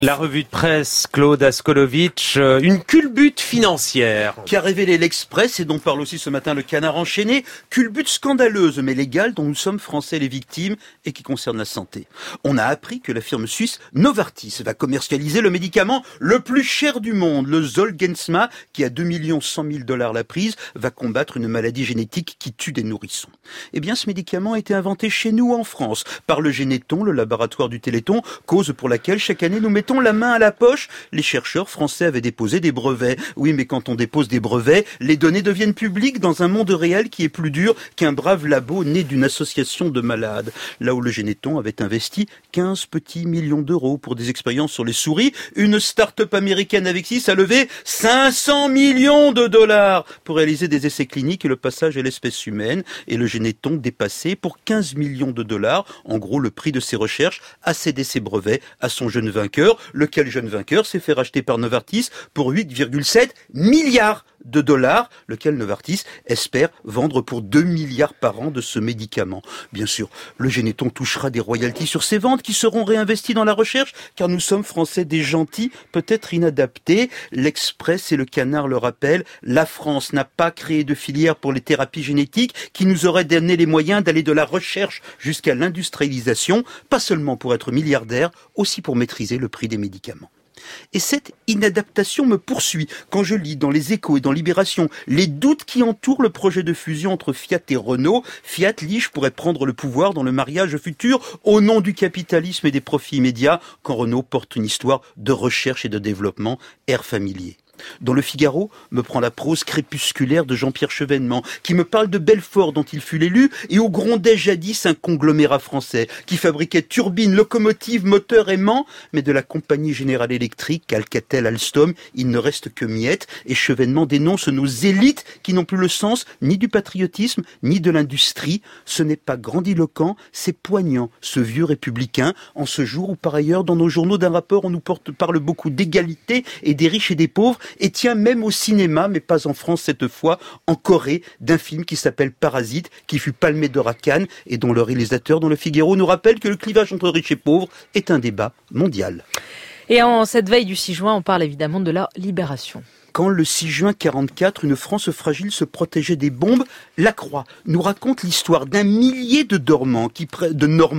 La revue de presse, Claude Askolovitch, une culbute financière. Qui a révélé l'Express et dont parle aussi ce matin le Canard enchaîné, culbute scandaleuse mais légale dont nous sommes Français les victimes et qui concerne la santé. On a appris que la firme suisse Novartis va commercialiser le médicament le plus cher du monde, le Zolgensma, qui à 2 100 000 $ la prise, va combattre une maladie génétique qui tue des nourrissons. Eh bien, ce médicament a été inventé chez nous en France par le Généton, le laboratoire du Téléthon, cause pour laquelle chaque année nous mettons la main à la poche. Les chercheurs français avaient déposé des brevets. Oui, mais quand on dépose des brevets, les données deviennent publiques dans un monde réel qui est plus dur qu'un brave labo né d'une association de malades. Là où le Généton avait investi 15 petits millions d'euros pour des expériences sur les souris, une start-up américaine avec 6 a levé 500 millions de $ pour réaliser des essais cliniques et le passage à l'espèce humaine. Et le Généton, dépassé pour 15 millions de $, en gros le prix de ses recherches, a cédé ses brevets à son jeune vainqueur, lequel jeune vainqueur s'est fait racheter par Novartis pour 8,7 milliards de $, lequel Novartis espère vendre pour 2 milliards par an de ce médicament. Bien sûr, le Généton touchera des royalties sur ces ventes qui seront réinvesties dans la recherche, car nous sommes Français des gentils, peut-être inadaptés. L'Express et le Canard le rappellent, la France n'a pas créé de filière pour les thérapies génétiques qui nous auraient donné les moyens d'aller de la recherche jusqu'à l'industrialisation, pas seulement pour être milliardaire, aussi pour maîtriser le prix des médicaments. Et cette inadaptation me poursuit quand je lis dans les Échos et dans Libération les doutes qui entourent le projet de fusion entre Fiat et Renault. Fiat Liche pourrait prendre le pouvoir dans le mariage futur au nom du capitalisme et des profits immédiats, quand Renault porte une histoire de recherche et de développement, air familier. Dans le Figaro, me prend la prose crépusculaire de Jean-Pierre Chevènement, qui me parle de Belfort dont il fut l'élu, et où grondait jadis un conglomérat français, qui fabriquait turbines, locomotives, moteurs aimants, mais de la compagnie Générale Électrique, Alcatel, Alstom, il ne reste que miettes, et Chevènement dénonce nos élites qui n'ont plus le sens ni du patriotisme, ni de l'industrie. Ce n'est pas grandiloquent, c'est poignant, ce vieux républicain, en ce jour où par ailleurs, dans nos journaux d'un rapport, on nous parle beaucoup d'égalité et des riches et des pauvres, et tient même au cinéma, mais pas en France cette fois, en Corée, d'un film qui s'appelle Parasite, qui fut palmé d'or à Cannes, et dont le réalisateur dans le Figaro nous rappelle que le clivage entre riches et pauvres est un débat mondial. Et en cette veille du 6 juin, on parle évidemment de la libération. Quand le 6 juin 1944, une France fragile se protégeait des bombes, La Croix nous raconte l'histoire d'un millier de Normands qui, près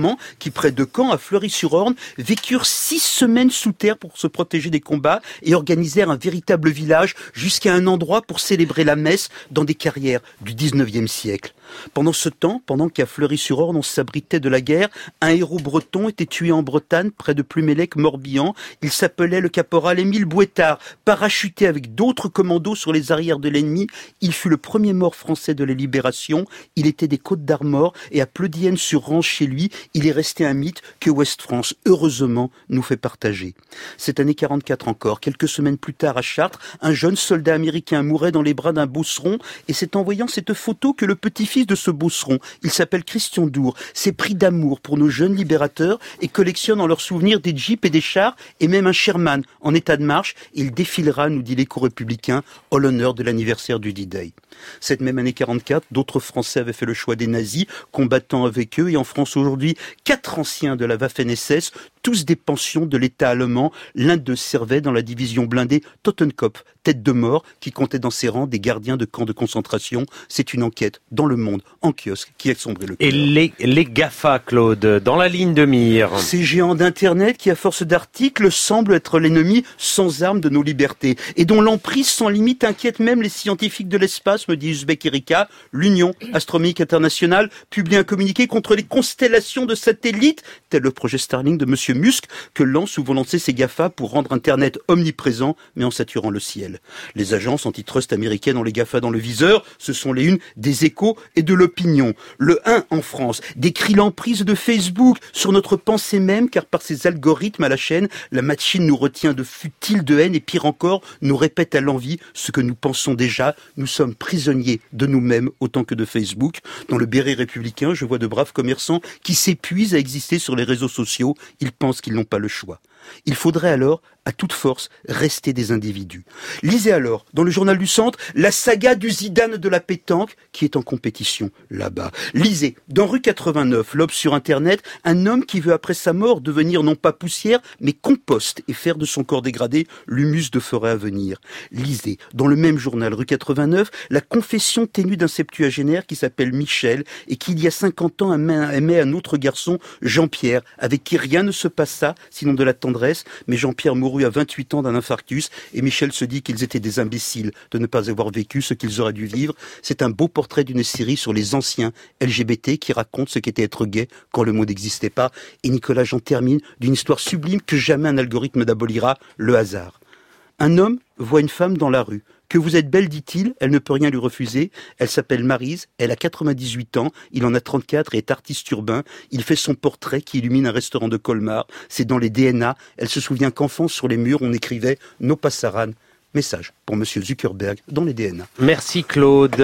de Caen, à Fleury-sur-Orne, vécurent 6 semaines sous terre pour se protéger des combats et organisèrent un véritable village jusqu'à un endroit pour célébrer la messe dans des carrières du 19e siècle. Pendant ce temps, pendant qu'à Fleury-sur-Orne on s'abritait de la guerre, un héros breton était tué en Bretagne, près de Plumélec-Morbihan. Il s'appelait le caporal Émile Bouétard, parachuté avec d'autres commandos sur les arrières de l'ennemi. Il fut le premier mort français de la libération. Il était des Côtes d'Armor et à Pleudienne-sur-Range chez lui, il est resté un mythe que Ouest-France, heureusement, nous fait partager. Cette année 44 encore, quelques semaines plus tard à Chartres, un jeune soldat américain mourait dans les bras d'un beauceron et c'est en voyant cette photo que le petit-fils de ce beauceron, il s'appelle Christian Dour, s'est pris d'amour pour nos jeunes libérateurs et collectionne en leur souvenir des jeeps et des chars et même un Sherman en état de marche. Il défilera, nous dit l'écho républicain, en l'honneur de l'anniversaire du D-Day. Cette même année 44, d'autres Français avaient fait le choix des nazis, combattant avec eux, et en France aujourd'hui, 4 anciens de la Waffen-SS, tous des pensions de l'État allemand. L'un d'eux servait dans la division blindée Totenkopf, tête de mort, qui comptait dans ses rangs des gardiens de camps de concentration. C'est une enquête dans Le Monde, en kiosque, qui a sombré le cœur. Et les GAFA, Claude, dans la ligne de mire. Ces géants d'Internet qui, à force d'articles, semblent être l'ennemi sans armes de nos libertés, et dont l'emprise sans limite inquiète même les scientifiques de l'espace, me dit Uzbek Erika. L'Union astronomique internationale publie un communiqué contre les constellations de satellites, tel le projet Starlink de Monsieur Musk, que lancent ou vont lancer ces GAFA pour rendre Internet omniprésent, mais en saturant le ciel. Les agences antitrust américaines ont les GAFA dans le viseur, ce sont les unes des Échos et de l'Opinion. Le 1 en France décrit l'emprise de Facebook sur notre pensée même, car par ses algorithmes à la chaîne, la machine nous retient de futiles de haine et pire encore, nous répète à l'envi ce que nous pensons déjà. Nous sommes prisonniers de nous-mêmes autant que de Facebook. Dans le Béret républicain, je vois de braves commerçants qui s'épuisent à exister sur les réseaux sociaux. Ils pensent qu'ils n'ont pas le choix. Il faudrait alors, à toute force, rester des individus. Lisez alors, dans le journal du Centre, la saga du Zidane de la pétanque, qui est en compétition là-bas. Lisez, dans Rue 89, l'Obs sur Internet, un homme qui veut après sa mort devenir non pas poussière, mais compost et faire de son corps dégradé l'humus de forêt à venir. Lisez, dans le même journal, Rue 89, la confession ténue d'un septuagénaire qui s'appelle Michel et qui, il y a 50 ans, aimait un autre garçon, Jean-Pierre, avec qui rien ne se passa, sinon de la tendresse, mais Jean-Pierre mourut à 28 ans d'un infarctus et Michel se dit qu'ils étaient des imbéciles de ne pas avoir vécu ce qu'ils auraient dû vivre. C'est un beau portrait d'une série sur les anciens LGBT qui racontent ce qu'était être gay quand le mot n'existait pas. Et Nicolas Jean termine d'une histoire sublime que jamais un algorithme n'abolira, le hasard. Un homme voit une femme dans la rue. Que vous êtes belle, dit-il, elle ne peut rien lui refuser. Elle s'appelle Maryse, elle a 98 ans, il en a 34 et est artiste urbain. Il fait son portrait qui illumine un restaurant de Colmar. C'est dans les DNA. Elle se souvient qu'enfant, sur les murs, on écrivait « No passaran ». Message pour Monsieur Zuckerberg dans les DNA. Merci Claude.